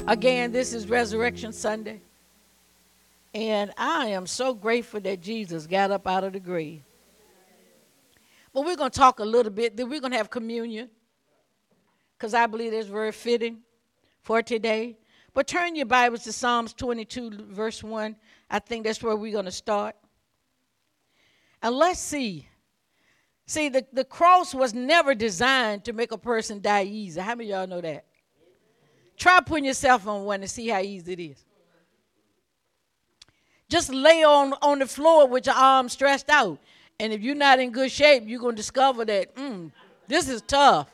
Again, this is Resurrection Sunday. And I am so grateful that Jesus got up out of the grave. But we're going to talk a little bit. Then we're going to have communion, because I believe it's very fitting for today. But turn your Bibles to Psalms 22, verse 1. I think that's where we're going to start. And let's see. See, the cross was never designed to make a person die easy. How many of y'all know that? Try putting yourself on one and see how easy it is. Just lay on the floor with your arms stretched out. And if you're not in good shape, you're going to discover that, this is tough.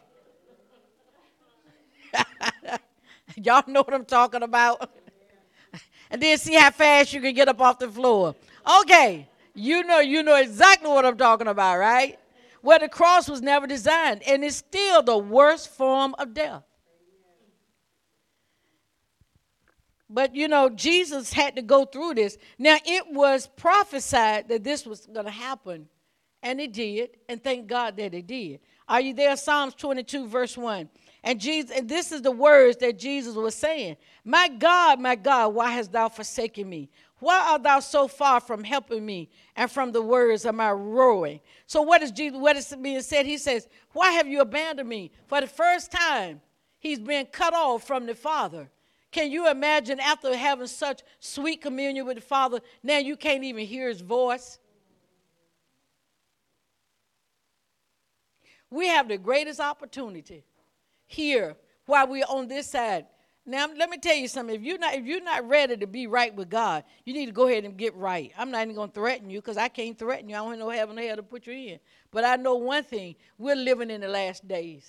Y'all know what I'm talking about? And then see how fast you can get up off the floor. Okay, you know exactly what I'm talking about, right? Well, the cross was never designed, and it's still the worst form of death. But, Jesus had to go through this. Now, it was prophesied that this was going to happen, and it did, and thank God that it did. Are you there? Psalms 22, verse 1. And this is the words that Jesus was saying. My God, why hast thou forsaken me? Why art thou so far from helping me and from the words of my roaring? So what is being said? He says, why have you abandoned me? For the first time, he's been cut off from the Father. Can you imagine after having such sweet communion with the Father, now you can't even hear his voice? We have the greatest opportunity here while we're on this side. Now, let me tell you something. If you're not ready to be right with God, you need to go ahead and get right. I'm not even going to threaten you, because I can't threaten you. I don't have no heaven or hell to put you in. But I know one thing. We're living in the last days.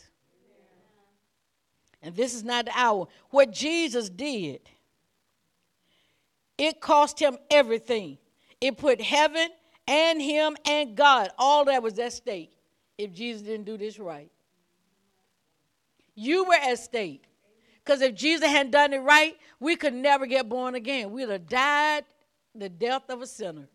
And this is not the hour. What Jesus did, it cost him everything. It put heaven and him and God, all that was at stake if Jesus didn't do this right. You were at stake. Because if Jesus hadn't done it right, we could never get born again. We'd have died the death of a sinner.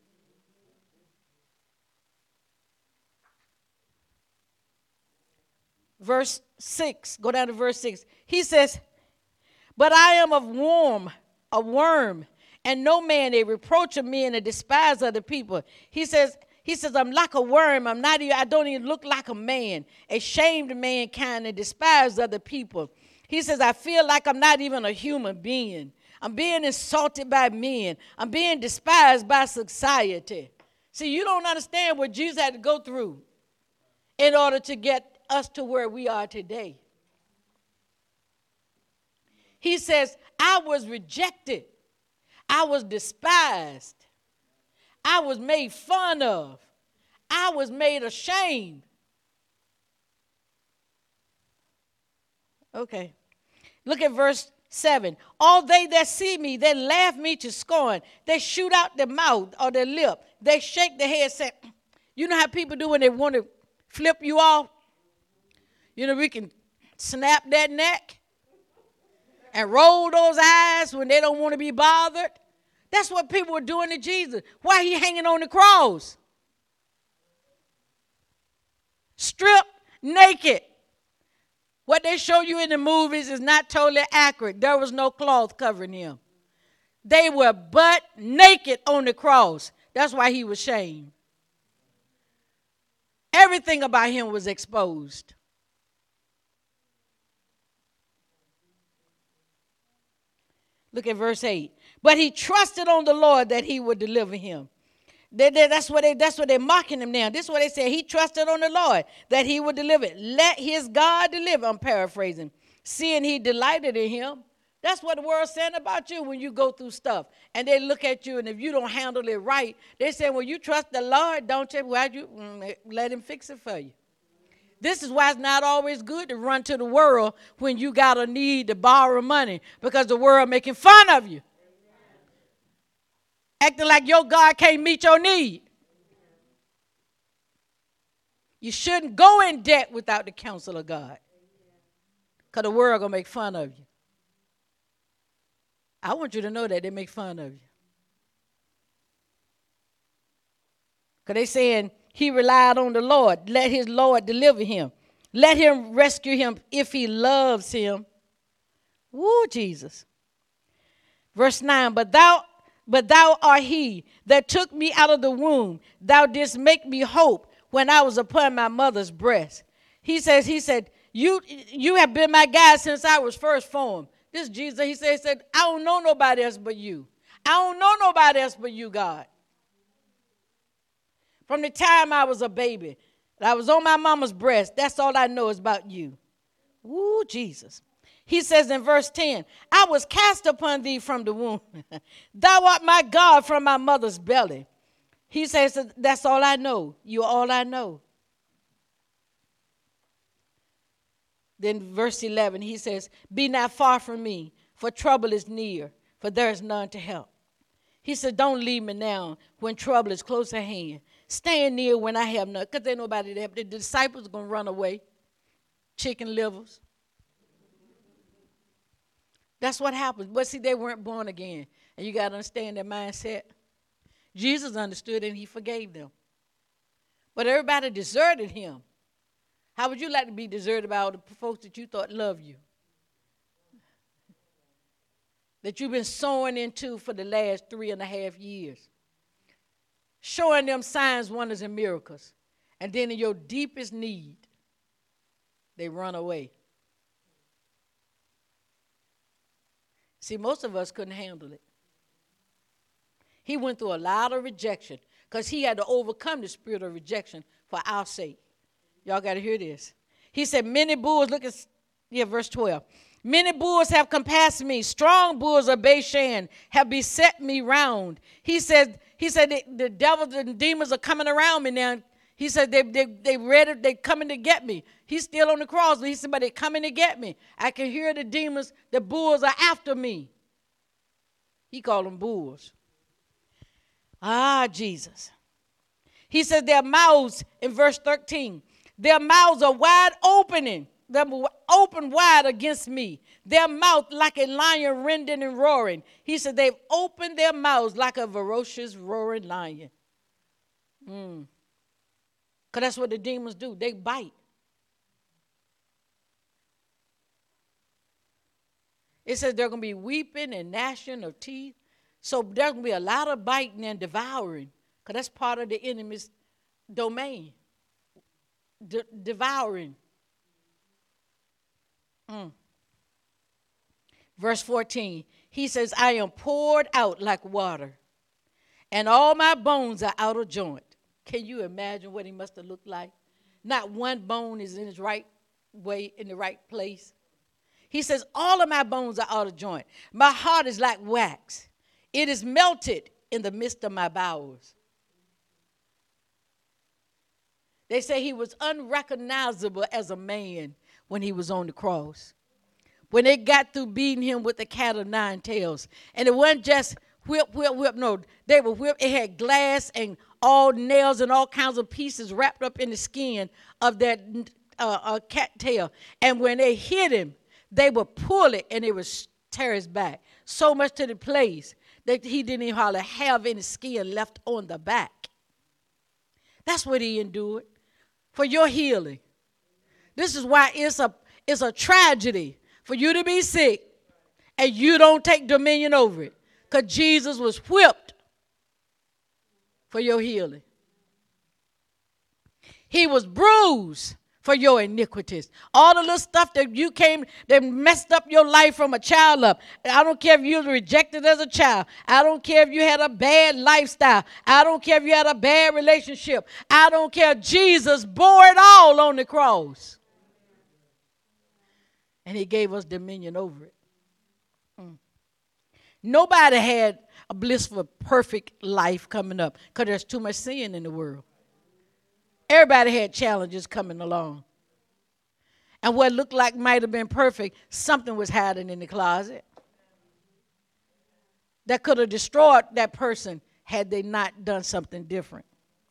Verse 6, go down to verse 6. He says, but I am a worm, and no man a reproach of me and a despise of the people. He says, I'm like a worm. I don't even look like a man, ashamed of mankind and despised of the people. He says, I feel like I'm not even a human being. I'm being insulted by men. I'm being despised by society. See, you don't understand what Jesus had to go through in order to get us to where we are today. He says, I was rejected. I was despised. I was made fun of. I was made ashamed. Okay. Look at verse 7. All they that see me, they laugh me to scorn. They shoot out their mouth or their lip. They shake their head, say, you know how people do when they want to flip you off? We can snap that neck and roll those eyes when they don't want to be bothered. That's what people were doing to Jesus. Why he hanging on the cross? Stripped naked. What they show you in the movies is not totally accurate. There was no cloth covering him. They were butt naked on the cross. That's why he was shamed. Everything about him was exposed. Look at verse 8. But he trusted on the Lord that he would deliver him. That's what they're mocking him now. This is what they say. He trusted on the Lord that he would deliver. Let his God deliver. I'm paraphrasing. Seeing he delighted in him. That's what the world's saying about you when you go through stuff. And they look at you, and if you don't handle it right, they say, well, you trust the Lord, don't you? Why'd you let him fix it for you? This is why it's not always good to run to the world when you got a need to borrow money, because the world making fun of you. Acting like your God can't meet your need. You shouldn't go in debt without the counsel of God, because the world going to make fun of you. I want you to know that they make fun of you. Because they saying he relied on the Lord. Let his Lord deliver him. Let him rescue him if he loves him. Woo, Jesus. Verse 9, but thou art he that took me out of the womb. Thou didst make me hope when I was upon my mother's breast. He said, you have been my guide since I was first formed. This Jesus, he said, I don't know nobody else but you. I don't know nobody else but you, God. From the time I was a baby, I was on my mama's breast, that's all I know is about you. Woo, Jesus. He says in verse 10, I was cast upon thee from the womb. Thou art my God from my mother's belly. He says, that's all I know. You're all I know. Then verse 11, he says, be not far from me, for trouble is near, for there is none to help. He said, don't leave me now when trouble is close at hand. Stand near when I have none, because there's nobody there. The disciples are going to run away. Chicken livers. That's what happens. But see, they weren't born again. And you got to understand their mindset. Jesus understood and he forgave them. But everybody deserted him. How would you like to be deserted by all the folks that you thought loved you? That you've been sowing into for the last 3.5 years. Showing them signs, wonders, and miracles. And then in your deepest need, they run away. See, most of us couldn't handle it. He went through a lot of rejection because he had to overcome the spirit of rejection for our sake. Y'all got to hear this. He said, many bulls, look at, verse 12. Many bulls have compassed me. Strong bulls of Bashan have beset me round. He said the devils and demons are coming around me now. He said they ready, they coming to get me. He's still on the cross. He said, but they're coming to get me. I can hear the demons, the bulls are after me. He called them bulls. Ah, Jesus. He said their mouths, in verse 13, their mouths are wide opening. They're open wide against me. Their mouth like a lion rending and roaring. He said they've opened their mouths like a ferocious roaring lion. Because that's what the demons do. They bite. It says they're going to be weeping and gnashing of teeth. So there's going to be a lot of biting and devouring. Because that's part of the enemy's domain. Devouring. Verse 14, he says, I am poured out like water, and all my bones are out of joint. Can you imagine what he must have looked like? Not one bone is in its right way, in the right place. He says, all of my bones are out of joint. My heart is like wax. It is melted in the midst of my bowels. They say he was unrecognizable as a man when he was on the cross. When they got through beating him with the cat of nine tails. And it wasn't just whip. No, they were whip. It had glass and all nails and all kinds of pieces wrapped up in the skin of that cat tail. And when they hit him, they would pull it and it would tear his back. So much to the place that he didn't even hardly have any skin left on the back. That's what he endured for your healing. This is why it's a tragedy for you to be sick and you don't take dominion over it. Because Jesus was whipped for your healing. He was bruised for your iniquities. All the little stuff that messed up your life from a child up. I don't care if you were rejected as a child. I don't care if you had a bad lifestyle. I don't care if you had a bad relationship. I don't care. Jesus bore it all on the cross. And he gave us dominion over it. Nobody had a blissful, perfect life coming up because there's too much sin in the world. Everybody had challenges coming along. And what looked like might have been perfect, something was hiding in the closet that could have destroyed that person had they not done something different.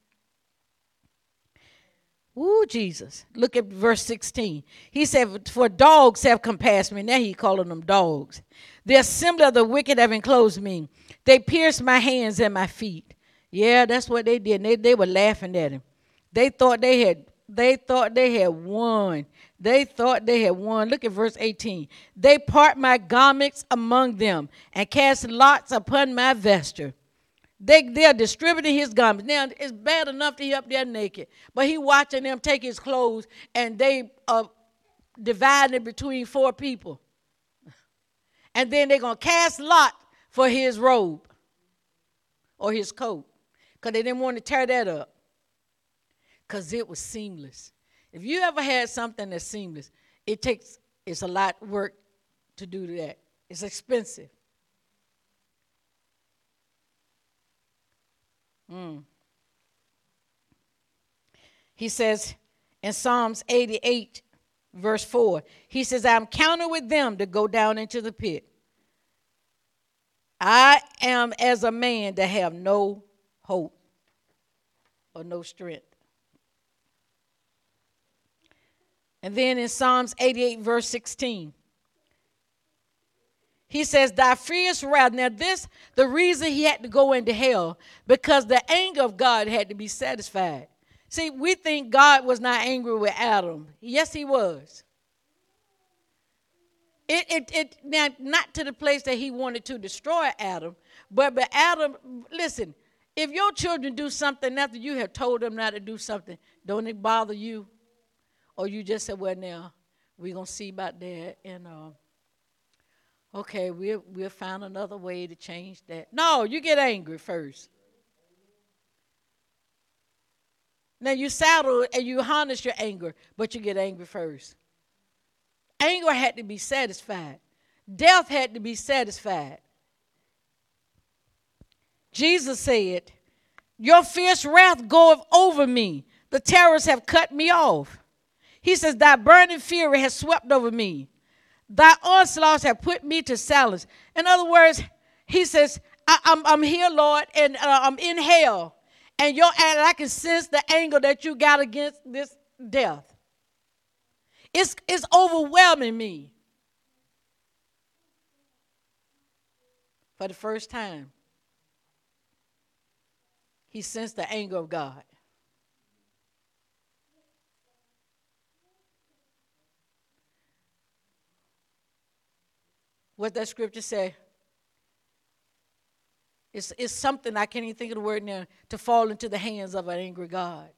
Ooh, Jesus. Look at verse 16. He said, for dogs have compassed me. Now he's calling them dogs. The assembly of the wicked have enclosed me. They pierced my hands and my feet. Yeah, that's what they did. They were laughing at him. They thought they had won. They thought they had won. Look at verse 18. They part my garments among them and cast lots upon my vesture. They are distributing his garments. Now, it's bad enough that he up there naked, but he watching them take his clothes, and they are dividing it between 4 people. And then they're going to cast lot for his robe or his coat, because they didn't want to tear that up, because it was seamless. If you ever had something that's seamless, it's a lot of work to do that. It's expensive. He says in Psalms 88, verse 4, he says, I'm counted with them to go down into the pit. I am as a man that have no hope or no strength. And then in Psalms 88, verse 16, he says, thy fierce wrath. Now the reason he had to go into hell, because the anger of God had to be satisfied. See, we think God was not angry with Adam. Yes, he was. Now, not to the place that he wanted to destroy Adam, but Adam, listen, if your children do something after you have told them not to do something, don't it bother you? Or you just say, well, now, we're going to see about that, and okay, we'll find another way to change that. No, you get angry first. Now, you settle and you harness your anger, but you get angry first. Anger had to be satisfied. Death had to be satisfied. Jesus said, your fierce wrath goeth over me. The terrors have cut me off. He says, thy burning fury has swept over me. Thy onslaughts have put me to silence. In other words, he says, I'm here, Lord, and I'm in hell. And I can sense the anger that you got against this death. It's overwhelming me. For the first time, he sensed the anger of God. What that scripture say? It's something, I can't even think of the word now, to fall into the hands of an angry God.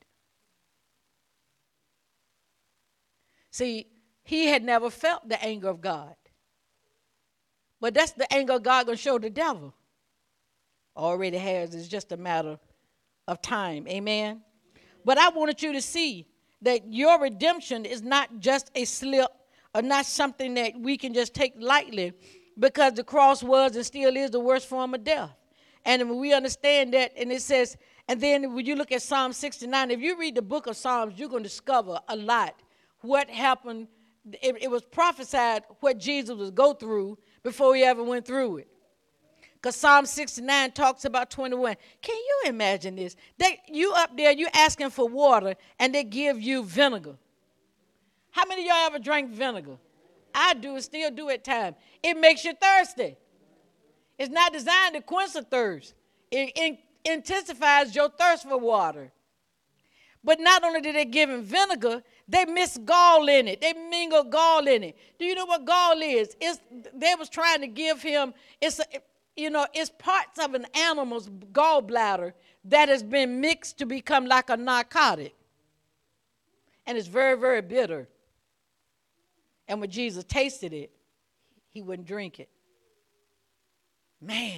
See, he had never felt the anger of God. But that's the anger of God going to show the devil. Already has. It's just a matter of time. Amen? But I wanted you to see that your redemption is not just a slip or not something that we can just take lightly, because the cross was and still is the worst form of death. And when we understand that, and it says, and then when you look at Psalm 69, if you read the book of Psalms, you're going to discover a lot. What happened, it was prophesied what Jesus would go through before he ever went through it. Because Psalm 69 talks about 21. Can you imagine this? You up there, you asking for water, and they give you vinegar. How many of y'all ever drank vinegar? I do, and still do at times. It makes you thirsty. It's not designed to quench a thirst. It intensifies your thirst for water. But not only did they give him vinegar, they mixed gall in it. They mingled gall in it. Do you know what gall is? They was trying to give him, it's parts of an animal's gallbladder that has been mixed to become like a narcotic. And it's very, very bitter. And when Jesus tasted it, he wouldn't drink it. Man.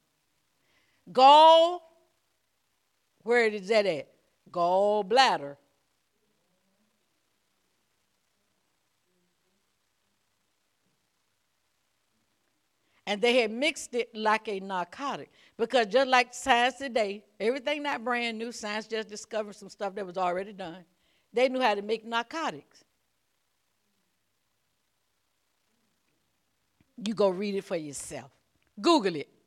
Gall, where is that at? Gallbladder. And they had mixed it like a narcotic. Because just like science today, everything not brand new, science just discovered some stuff that was already done. They knew how to make narcotics. You go read it for yourself. Google it.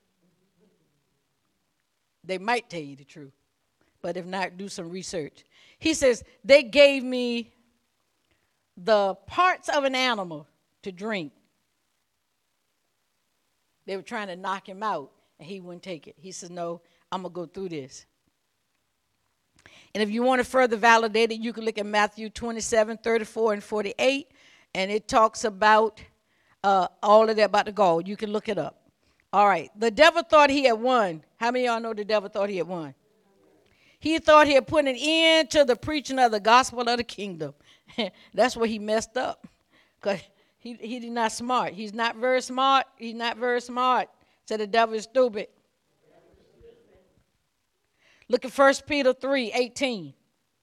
They might tell you the truth. But if not, do some research. He says, they gave me the parts of an animal to drink. They were trying to knock him out, and he wouldn't take it. He says, no, I'm going to go through this. And if you want to further validate it, you can look at Matthew 27, 34, and 48. And it talks about all of that about the gall. You can look it up. All right. The devil thought he had won. How many of y'all know the devil thought he had won? He thought he had put an end to the preaching of the gospel of the kingdom. That's where he messed up. Because he's not smart. He's not very smart. He's not very smart. So the devil is stupid. Look at 1 Peter 3:18.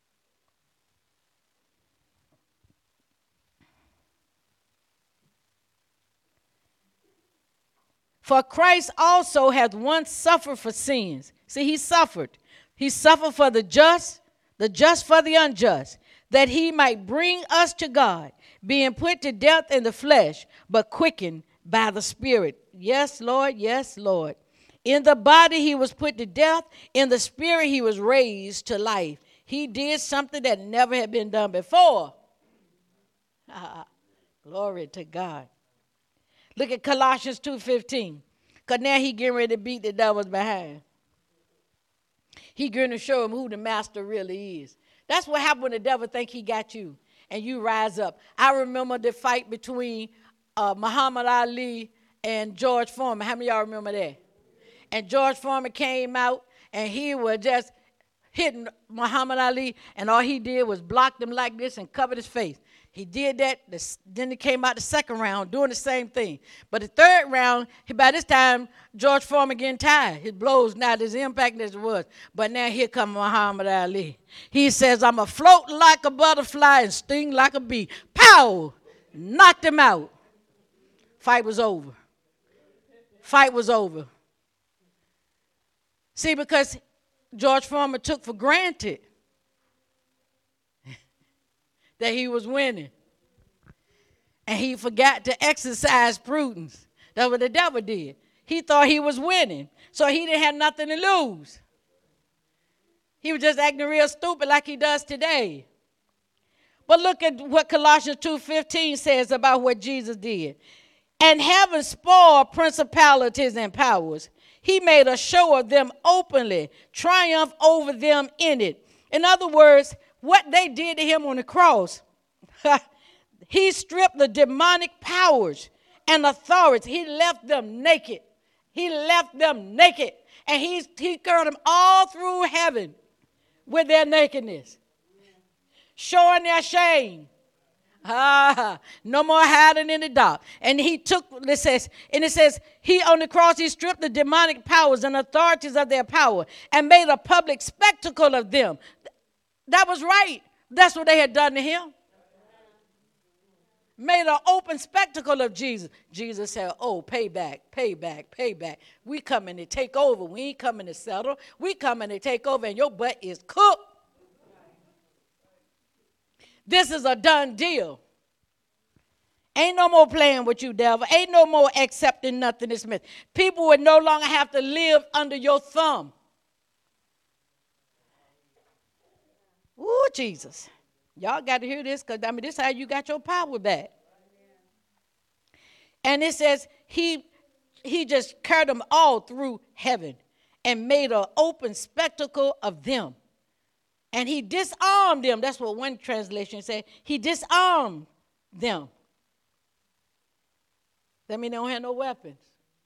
For Christ also hath once suffered for sins. See, he suffered. He suffered for the just for the unjust, that he might bring us to God, being put to death in the flesh, but quickened by the Spirit. Yes, Lord, yes, Lord. In the body he was put to death. In the spirit he was raised to life. He did something that never had been done before. Glory to God. Look at Colossians 2:15. Because now he getting ready to beat the devil's behind. He going to show him who the master really is. That's what happened when the devil think he got you and you rise up. I remember the fight between Muhammad Ali and George Foreman. How many of y'all remember that? And George Foreman came out, and he was just hitting Muhammad Ali, and all he did was block him like this and covered his face. He did that. Then he came out the second round doing the same thing. But the third round, by this time, George Foreman getting tired. His blows not as impacting as it was. But now here comes Muhammad Ali. He says, I'm going to float like a butterfly and sting like a bee. Pow! Knocked him out. Fight was over. Fight was over. See, because George Foreman took for granted that he was winning. And he forgot to exercise prudence. That's what the devil did. He thought he was winning, so he didn't have nothing to lose. He was just acting real stupid like he does today. But look at what Colossians 2:15 says about what Jesus did. And having spoiled principalities and powers, he made a show of them openly, triumph over them in it. In other words, what they did to him on the cross, he stripped the demonic powers and authorities. He left them naked. He left them naked. And he carried them all through heaven with their nakedness, showing their shame. No more hiding in the dark. And he took, it says, he on the cross, he stripped the demonic powers and authorities of their power and made a public spectacle of them. That was right. That's what they had done to him. Made an open spectacle of Jesus. Jesus said, oh, payback, payback, payback. We coming to take over. We ain't coming to settle. We coming to take over, and your butt is cooked. This is a done deal. Ain't no more playing with you, devil. Ain't no more accepting nothing is missed. People would no longer have to live under your thumb. Ooh, Jesus. Y'all got to hear this, because, this is how you got your power back. And it says he just carried them all through heaven and made an open spectacle of them. And he disarmed them. That's what one translation said. He disarmed them. That means they don't have no weapons.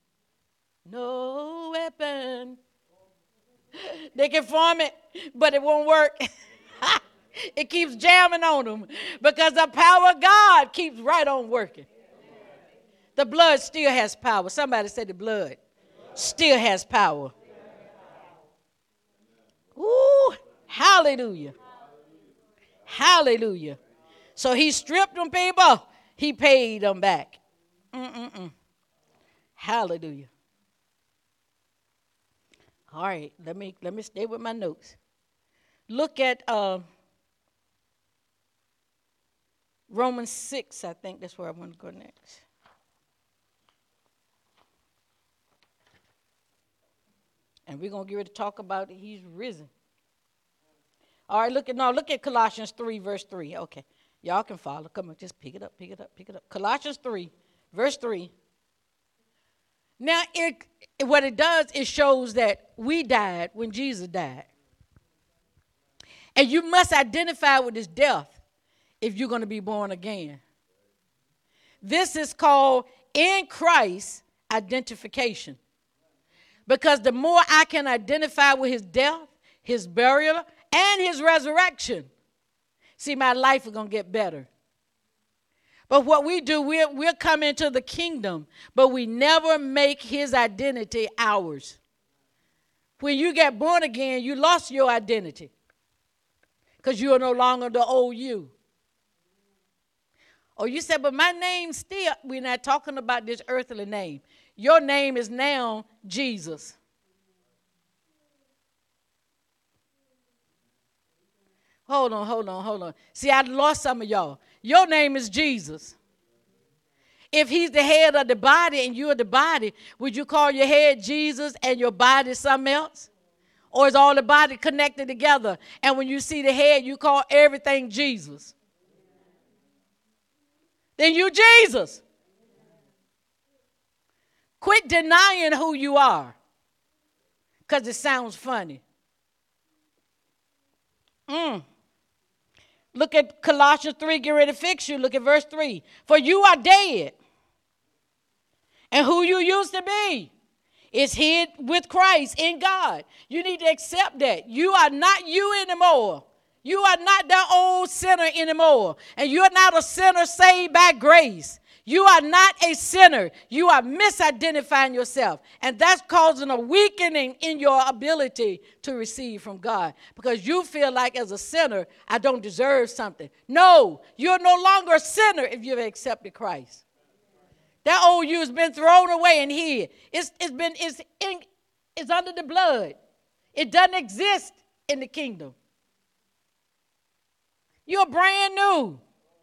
No weapon. They can form it, but it won't work. It keeps jamming on them because the power of God keeps right on working. The blood still has power. Somebody said the blood still has power. Ooh. Hallelujah. Hallelujah. So he stripped them, people. He paid them back. Hallelujah. All right, let me stay with my notes. Look at Romans 6. I think that's where I want to go next. And we're going to get ready to talk about it. He's risen. All right, look at Colossians 3, verse 3. Okay, y'all can follow. Come on, just pick it up. Colossians 3, verse 3. Now, what it does, it shows that we died when Jesus died. And you must identify with his death if you're going to be born again. This is called in Christ identification. Because the more I can identify with his death, his burial, and his resurrection, see, my life is going to get better. But what we do, we'll come into the kingdom, but we never make his identity ours. When you get born again, you lost your identity because you are no longer the old you. Oh, you said, but my name still, we're not talking about this earthly name. Your name is now Jesus. Hold on. See, I lost some of y'all. Your name is Jesus. If he's the head of the body and you're the body, would you call your head Jesus and your body something else? Or is all the body connected together? And when you see the head, you call everything Jesus. Then you Jesus. Quit denying who you are because it sounds funny. Look at Colossians 3, get ready to fix you. Look at verse 3. For you are dead, and who you used to be is hid with Christ in God. You need to accept that. You are not you anymore. You are not that old sinner anymore. And you're not a sinner saved by grace. You are not a sinner. You are misidentifying yourself. And that's causing a weakening in your ability to receive from God. Because you feel like as a sinner, I don't deserve something. No, you're no longer a sinner if you've accepted Christ. That old you has been thrown away and hid. It's under the blood. It doesn't exist in the kingdom. You're brand new.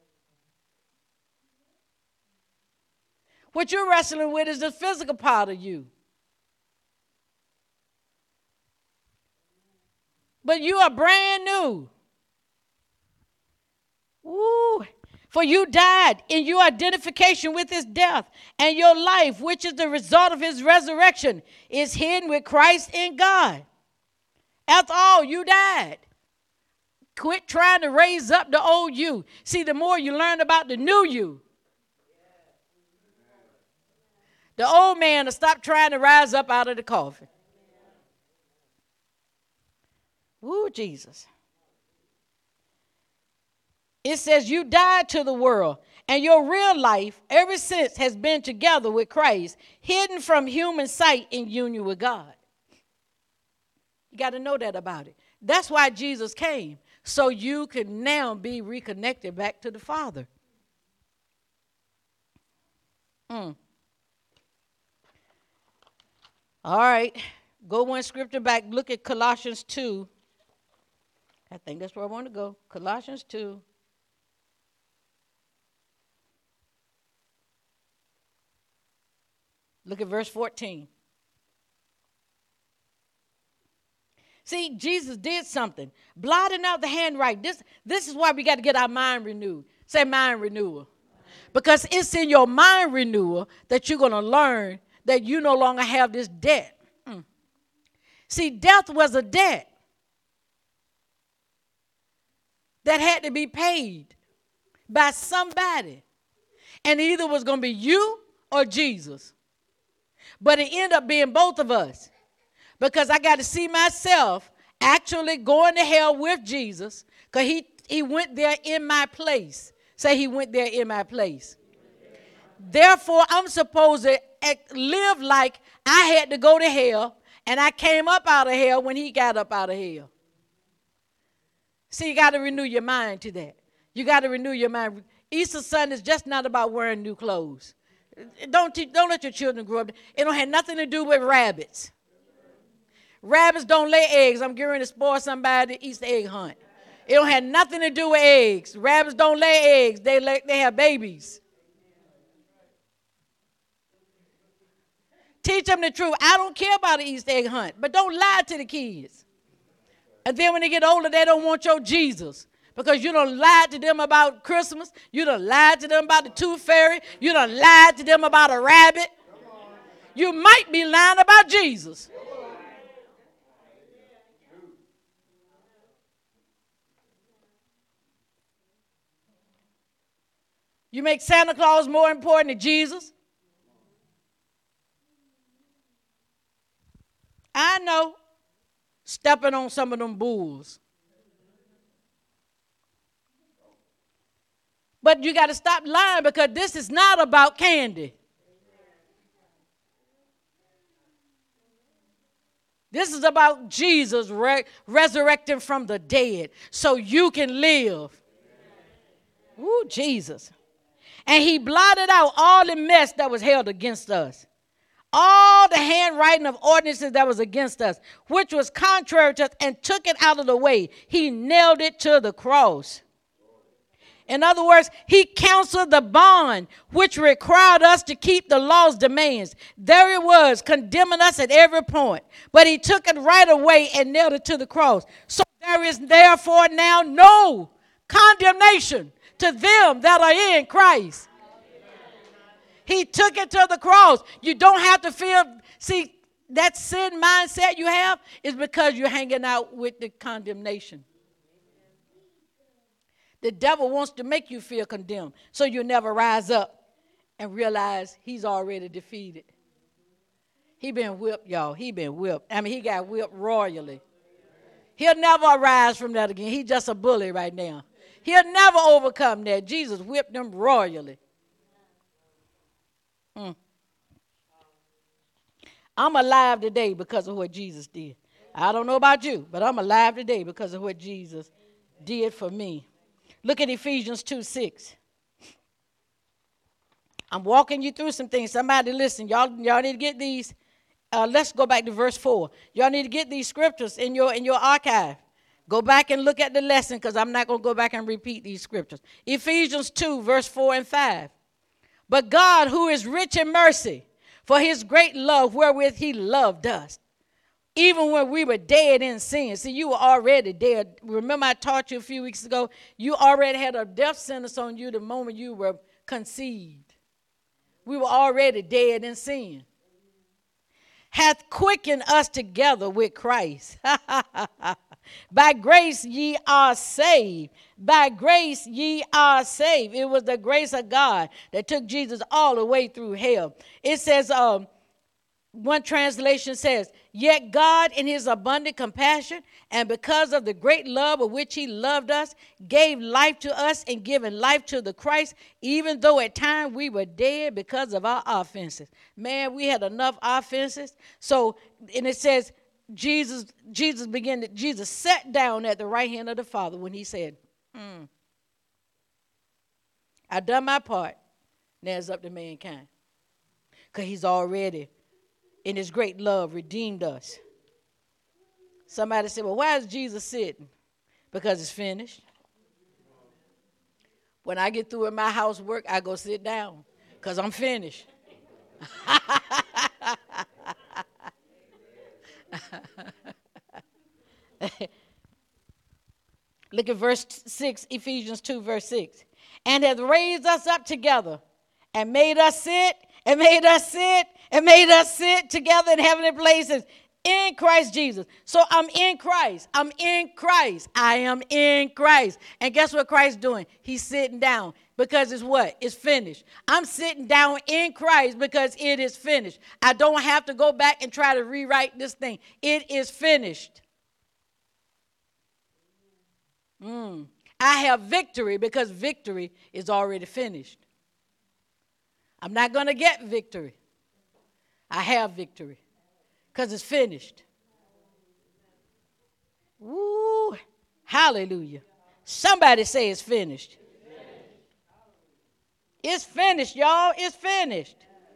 What you're wrestling with is the physical part of you. But you are brand new. Woo. For you died in your identification with his death, and your life, which is the result of his resurrection, is hidden with Christ in God. After all, you died. Quit trying to raise up the old you. See, the more you learn about the new you, the old man will stop trying to rise up out of the coffin. Woo, Jesus. It says you died to the world, and your real life ever since has been together with Christ, hidden from human sight in union with God. You got to know that about it. That's why Jesus came, so you can now be reconnected back to the Father. All right, go one scripture back. Look at Colossians 2. I think that's where I want to go. Colossians 2. Look at verse 14. See, Jesus did something. Blotting out the handwriting. This is why we got to get our mind renewed. Say mind renewal. Because it's in your mind renewal that you're going to learn that you no longer have this debt. See, death was a debt that had to be paid by somebody. And either was going to be you or Jesus. But it ended up being both of us. Because I got to see myself actually going to hell with Jesus. Because he went there in my place. Say he went there in my place. Therefore, I'm supposed to live like I had to go to hell. And I came up out of hell when he got up out of hell. See, you got to renew your mind to that. You got to renew your mind. Easter Sunday is just not about wearing new clothes. Don't let your children grow up. It don't have nothing to do with rabbits. Rabbits don't lay eggs. I'm getting to spoil somebody to Easter egg hunt. It don't have nothing to do with eggs. Rabbits don't lay eggs. They have babies. Teach them the truth. I don't care about the Easter egg hunt, but don't lie to the kids. And then when they get older, they don't want your Jesus. Because you done lied to them about Christmas. You done lied to them about the tooth fairy. You done lied to them about a rabbit. You might be lying about Jesus. You make Santa Claus more important than Jesus? I know. Stepping on some of them bulls. But you got to stop lying, because this is not about candy. This is about Jesus resurrecting from the dead so you can live. Ooh, Jesus. And he blotted out all the mess that was held against us. All the handwriting of ordinances that was against us, which was contrary to us, and took it out of the way. He nailed it to the cross. In other words, he canceled the bond which required us to keep the law's demands. There it was, condemning us at every point. But he took it right away and nailed it to the cross. So there is therefore now no condemnation to them that are in Christ. He took it to the cross. You don't have to feel, see, that sin mindset you have is because you're hanging out with the condemnation. The devil wants to make you feel condemned, so you'll never rise up and realize he's already defeated. He been whipped, y'all. He been whipped. I mean, he got whipped royally. He'll never arise from that again. He's just a bully right now. He'll never overcome that. Jesus whipped him royally. I'm alive today because of what Jesus did. I don't know about you, but I'm alive today because of what Jesus did for me. Look at Ephesians 2:6. I'm walking you through some things. Somebody listen. Y'all need to get these. Let's go back to verse 4. Y'all need to get these scriptures in your archive. Go back and look at the lesson, because I'm not going to go back and repeat these scriptures. Ephesians 2, verse 4 and 5. But God, who is rich in mercy, for his great love wherewith he loved us, even when we were dead in sin. See, you were already dead. Remember I taught you a few weeks ago, you already had a death sentence on you the moment you were conceived. We were already dead in sin. Hath quickened us together with Christ. By grace ye are saved. By grace ye are saved. It was the grace of God that took Jesus all the way through hell. It says, one translation says, yet God in his abundant compassion and because of the great love with which he loved us, gave life to us and given life to the Christ, even though at times we were dead because of our offenses. Man, we had enough offenses. So, and it says, Jesus sat down at the right hand of the Father when he said, I've done my part. Now it's up to mankind. Because he's already, in his great love, redeemed us. Somebody said, well, why is Jesus sitting? Because it's finished. When I get through with my housework, I go sit down because I'm finished. Look at verse 6, Ephesians 2, verse 6. And hath raised us up together and made us sit and made us sit and made us sit together in heavenly places in Christ Jesus. So I'm in Christ. I'm in Christ. I am in Christ. And guess what Christ's doing? He's sitting down because it's what? It's finished. I'm sitting down in Christ because it is finished. I don't have to go back and try to rewrite this thing. It is finished. I have victory because victory is already finished. I'm not going to get victory. I have victory because it's finished. Woo! Hallelujah. Somebody say it's finished. It's finished, y'all. It's finished.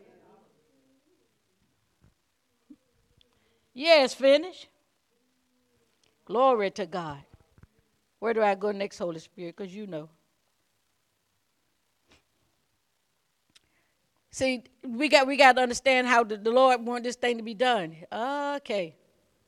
Yeah, it's finished. Glory to God. Where do I go next, Holy Spirit? Because you know. See, we got to understand how the Lord wanted this thing to be done. Okay.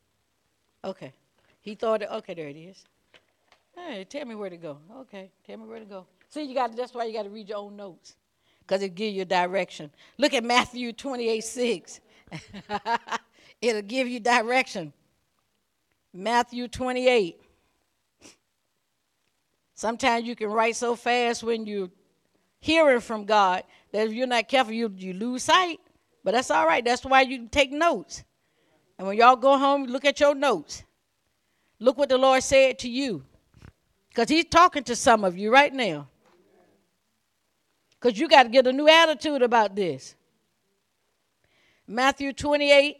He thought, okay, there it is. Hey, tell me where to go. Okay, tell me where to go. See, that's why you got to read your own notes, because it gives you direction. Look at Matthew 28:6. It'll give you direction. Matthew 28. Sometimes you can write so fast when you're hearing from God, that if you're not careful, you lose sight. But that's all right. That's why you take notes. And when y'all go home, look at your notes. Look what the Lord said to you. Because he's talking to some of you right now. Because you got to get a new attitude about this. Matthew 28.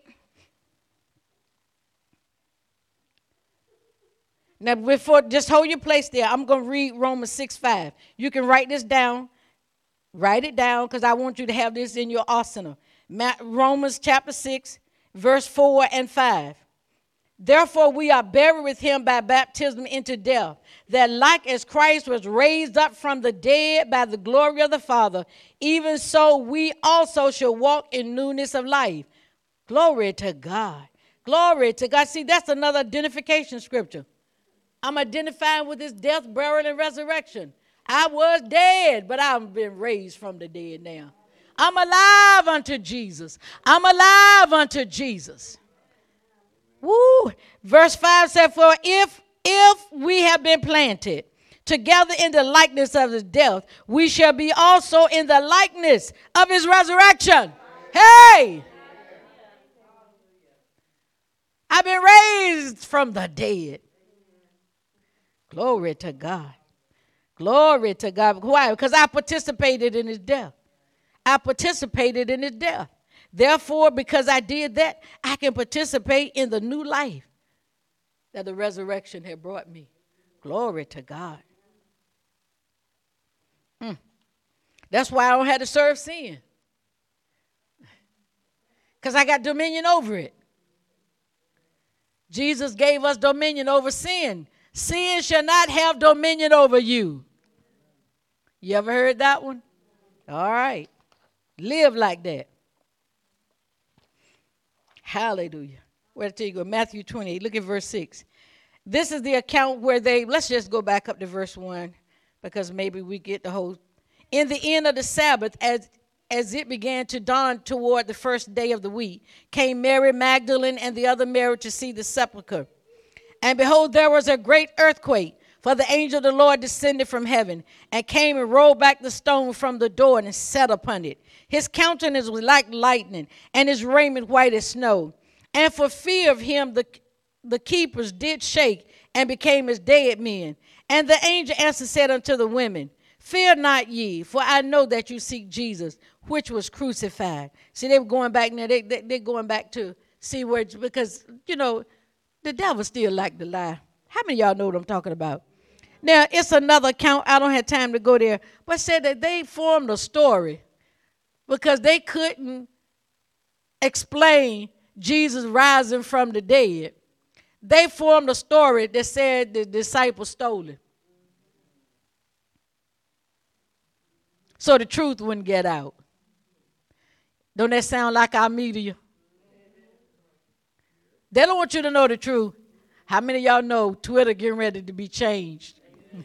Now, before, just hold your place there. I'm going to read Romans 6:5. You can write this down. Write it down because I want you to have this in your arsenal. Romans chapter 6, verse 4 and 5. Therefore, we are buried with him by baptism into death, that like as Christ was raised up from the dead by the glory of the Father, even so we also shall walk in newness of life. Glory to God. Glory to God. See, that's another identification scripture. I'm identifying with his death, burial, and resurrection. I was dead, but I've been raised from the dead now. I'm alive unto Jesus. I'm alive unto Jesus. Woo. Verse 5 said, for if we have been planted together in the likeness of his death, we shall be also in the likeness of his resurrection. Hey! I've been raised from the dead. Glory to God. Glory to God. Why? Because I participated in his death. I participated in his death. Therefore, because I did that, I can participate in the new life that the resurrection had brought me. Glory to God. That's why I don't have to serve sin. Because I got dominion over it. Jesus gave us dominion over sin. Sin shall not have dominion over you. You ever heard that one? All right. Live like that. Hallelujah. Where did you go? Matthew 28. Look at verse 6. This is the account where let's just go back up to verse 1 because maybe we get the whole. In the end of the Sabbath, as it began to dawn toward the first day of the week, came Mary Magdalene and the other Mary to see the sepulchre. And behold, there was a great earthquake, for the angel of the Lord descended from heaven and came and rolled back the stone from the door and sat upon it. His countenance was like lightning, and his raiment white as snow. And for fear of him, the keepers did shake and became as dead men. And the angel answered said unto the women, fear not ye, for I know that you seek Jesus, which was crucified. See, they were going back now. They're going back to see where, because, the devil still like to lie. How many of y'all know what I'm talking about? Now, it's another account. I don't have time to go there. But said that they formed a story because they couldn't explain Jesus rising from the dead. They formed a story that said the disciples stole it. So the truth wouldn't get out. Don't that sound like our media? They don't want you to know the truth. How many of y'all know Twitter getting ready to be changed?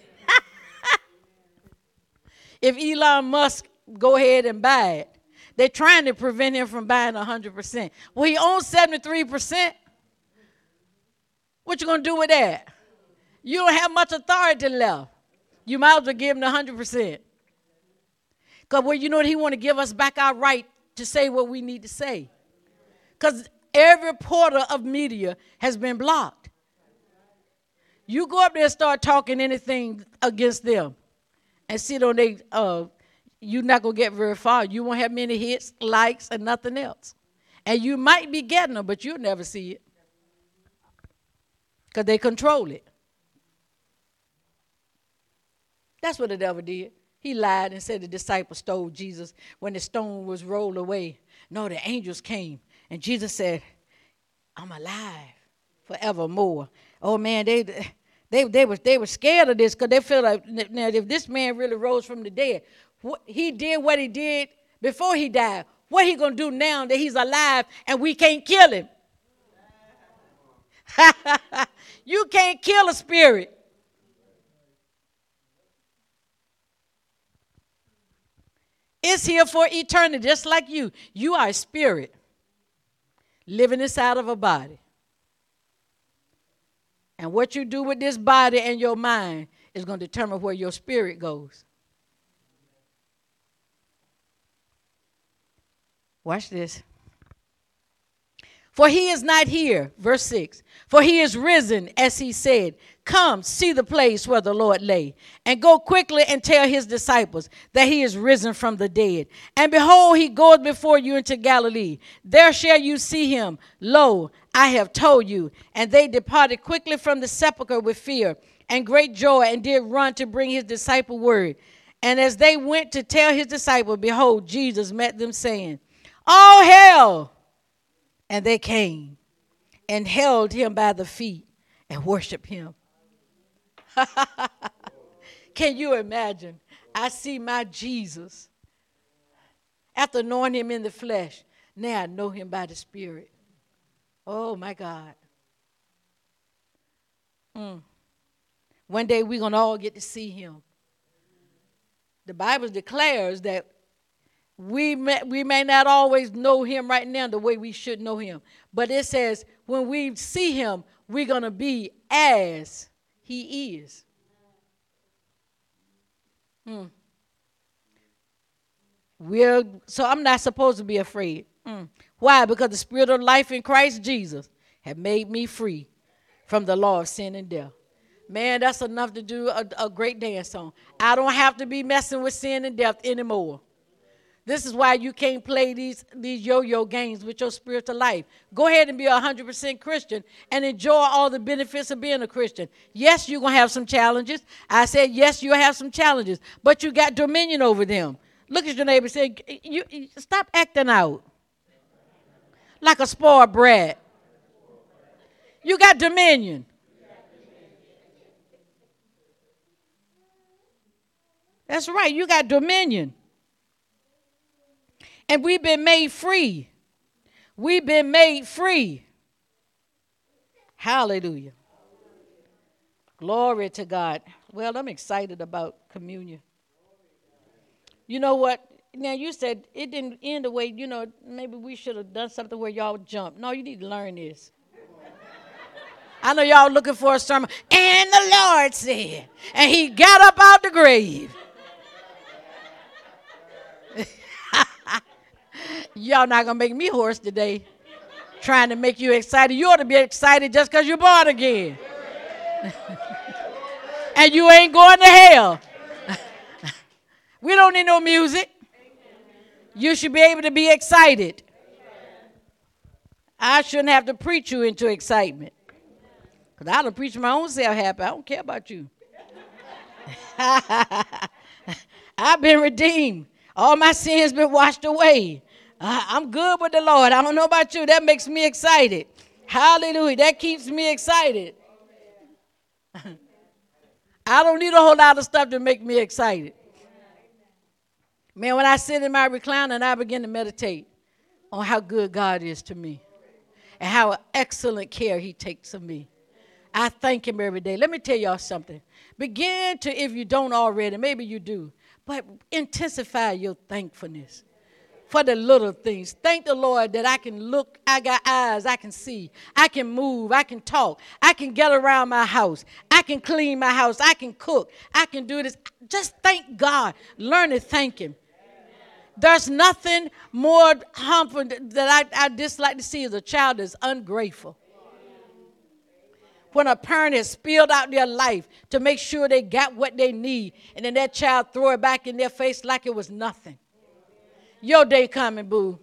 If Elon Musk go ahead and buy it, they're trying to prevent him from buying 100%. Well, he owns 73%. What you going to do with that? You don't have much authority left. You might as well give him the 100%. Because, he want to give us back our right to say what we need to say. Because every portal of media has been blocked. You go up there and start talking anything against them and sit on you're not going to get very far. You won't have many hits, likes, and nothing else. And you might be getting them, but you'll never see it. Because they control it. That's what the devil did. He lied and said the disciples stole Jesus when the stone was rolled away. No, the angels came. And Jesus said, I'm alive forevermore. Oh, man, they were scared of this because they feel like, now, if this man really rose from the dead, he did what he did before he died. What he going to do now that he's alive and we can't kill him? You can't kill a spirit. It's here for eternity, just like you. You are a spirit living inside of a body. And what you do with this body and your mind is going to determine where your spirit goes. Watch this. For he is not here, verse 6. For he is risen, as he said. Come, see the place where the Lord lay, and go quickly and tell his disciples that he is risen from the dead. And behold, he goeth before you into Galilee. There shall you see him. Lo, I have told you. And they departed quickly from the sepulchre with fear and great joy, and did run to bring his disciple word. And as they went to tell his disciples, behold, Jesus met them, saying, All hail! And they came and held him by the feet and worshiped him. Can you imagine? I see my Jesus. After knowing him in the flesh, now I know him by the Spirit. Oh, my God. One day we're going to all get to see him. The Bible declares that we may not always know him right now the way we should know him. But it says when we see him, we're going to be as he is. So I'm not supposed to be afraid. Why? Because the spirit of life in Christ Jesus have made me free from the law of sin and death. Man, that's enough to do a great dance on. I don't have to be messing with sin and death anymore. This is why you can't play these yo-yo games with your spiritual life. Go ahead and be 100% Christian and enjoy all the benefits of being a Christian. Yes, you're going to have some challenges. I said, yes, you'll have some challenges, but you got dominion over them. Look at your neighbor and say, you stop acting out like a spoiled brat. You got dominion. That's right. You got dominion. And we've been made free. We've been made free. Hallelujah. Glory to God. Well, I'm excited about communion. You know what? Now, you said it didn't end the way, maybe we should have done something where y'all jumped. No, you need to learn this. I know y'all looking for a sermon. And the Lord said, and he got up out the grave. Y'all not going to make me hoarse today, trying to make you excited. You ought to be excited just because you're born again. And you ain't going to hell. We don't need no music. You should be able to be excited. I shouldn't have to preach you into excitement. Because I don't preach my own self happy. I don't care about you. I've been redeemed. All my sins been washed away. I'm good with the Lord. I don't know about you. That makes me excited. Hallelujah. That keeps me excited. I don't need a whole lot of stuff to make me excited. Man, when I sit in my recliner and I begin to meditate on how good God is to me and how excellent care he takes of me, I thank him every day. Let me tell y'all something. Begin to, if you don't already, maybe you do, but intensify your thankfulness for the little things. Thank the Lord that I can look, I got eyes, I can see, I can move, I can talk, I can get around my house, I can clean my house, I can cook, I can do this. Just thank God. Learn to thank him. There's nothing more harmful that I dislike to see as a child is ungrateful. When a parent has spilled out their life to make sure they got what they need, and then that child throw it back in their face like it was nothing. Your day coming, boo.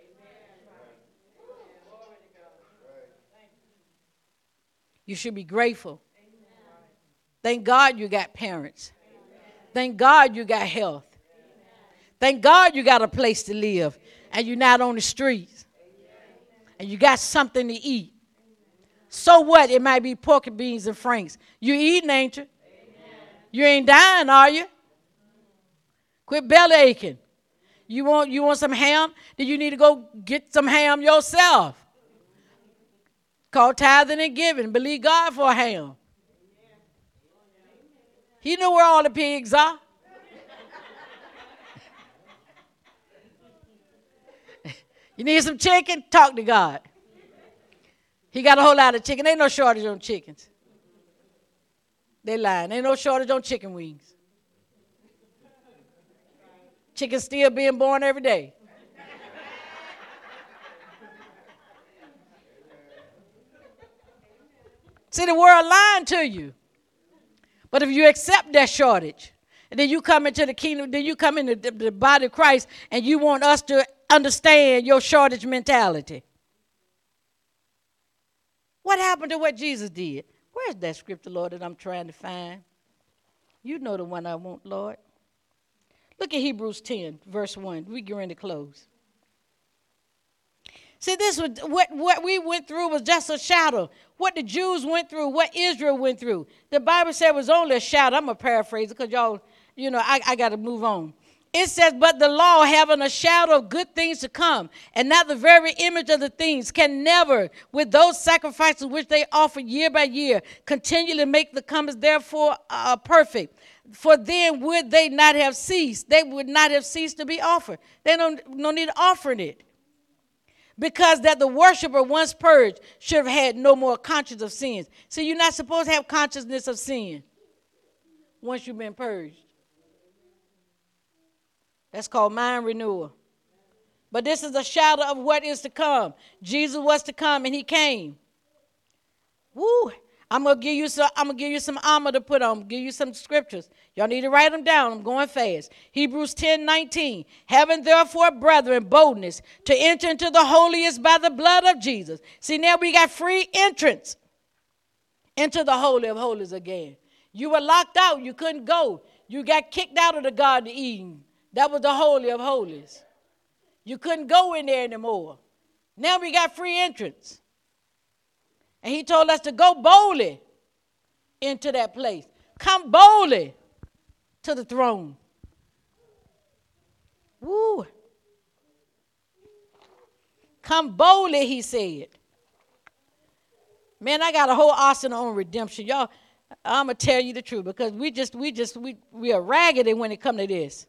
You should be grateful. Thank God you got parents. Thank God you got health. Thank God you got a place to live and you're not on the streets. And you got something to eat. So what? It might be pork and beans and franks. You eating, ain't you? You ain't dying, are you? Quit belly aching. You want some ham? Then you need to go get some ham yourself. Call tithing and giving. Believe God for a ham. He knew where all the pigs are. You need some chicken? Talk to God. He got a whole lot of chicken. Ain't no shortage on chickens. They lying. Ain't no shortage on chicken wings. Chickens still being born every day. See, the world lying to you. But if you accept that shortage, and then you come into the kingdom, then you come into the body of Christ, and you want us to understand your shortage mentality. What happened to what Jesus did? Where's that scripture, Lord, that I'm trying to find? You know the one I want, Lord. Look at Hebrews 10, verse 1. We get ready to close. See, this was what we went through was just a shadow. What the Jews went through, what Israel went through. The Bible said it was only a shadow. I'm going to paraphrase it because y'all, I got to move on. It says, but the law having a shadow of good things to come, and not the very image of the things, can never, with those sacrifices which they offer year by year, continually make the comers therefore perfect. For then would they not have ceased. They would not have ceased to be offered. They don't need offering it. Because that the worshiper once purged should have had no more conscience of sins. So you're not supposed to have consciousness of sin once you've been purged. That's called mind renewal. But this is a shadow of what is to come. Jesus was to come, and he came. Woo! I'm gonna give you some armor to put on. Give you some scriptures. Y'all need to write them down. I'm going fast. Hebrews 10:19. Having therefore, brethren, boldness to enter into the holiest by the blood of Jesus. See, now we got free entrance into the Holy of Holies again. You were locked out. You couldn't go. You got kicked out of the Garden of Eden. That was the Holy of Holies. You couldn't go in there anymore. Now we got free entrance. And he told us to go boldly into that place. Come boldly to the throne. Woo. Come boldly, he said. Man, I got a whole arsenal on redemption. Y'all, I'm going to tell you the truth because we are raggedy when it comes to this.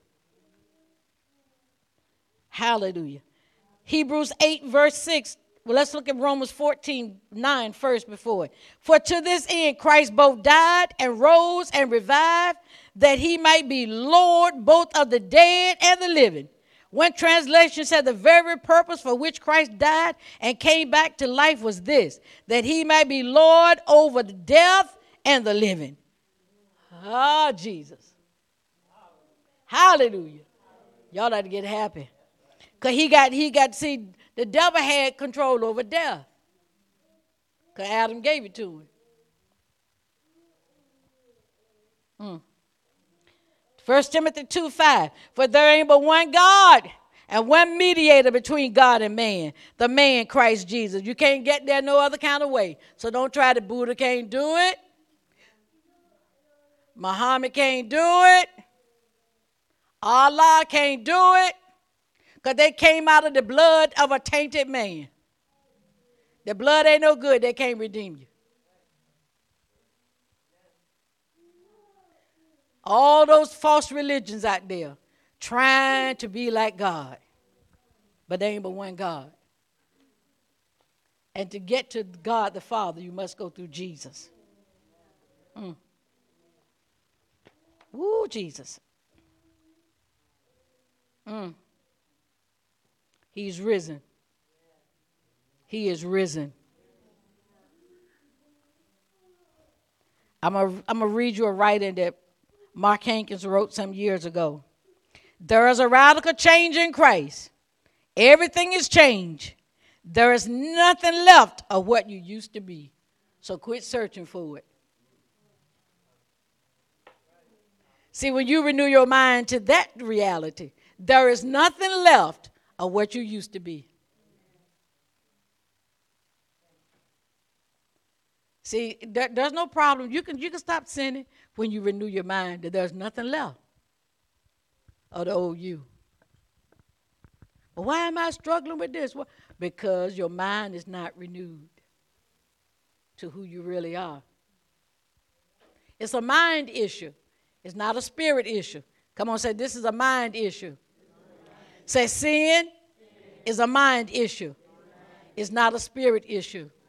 Hallelujah. Hebrews 8, verse 6. Well, let's look at Romans 14:9 first before it. For to this end Christ both died and rose and revived, that he might be Lord both of the dead and the living. One translation said the very purpose for which Christ died and came back to life was this, that he might be Lord over the death and the living. Ah, Jesus. Hallelujah. Y'all ought to get happy. Because he got, see, the devil had control over death. Because Adam gave it to him. 1 Timothy 2:5. For there ain't but one God and one mediator between God and man, the man Christ Jesus. You can't get there no other kind of way. So don't try to. Buddha can't do it. Muhammad can't do it. Allah can't do it. Because they came out of the blood of a tainted man. The blood ain't no good. They can't redeem you. All those false religions out there trying to be like God. But there ain't but one God. And to get to God the Father, you must go through Jesus. Woo, Jesus. He's risen. He is risen. I'm going to read you a writing that Mark Hankins wrote some years ago. There is a radical change in Christ. Everything is changed. There is nothing left of what you used to be. So quit searching for it. See, when you renew your mind to that reality, there is nothing left of what you used to be. See, there's no problem. You can stop sinning when you renew your mind that there's nothing left of the old you. Well, why am I struggling with this? Well, because your mind is not renewed to who you really are. It's a mind issue. It's not a spirit issue. Come on, say, this is a mind issue. Say, sin is a mind issue. It's not a spirit issue.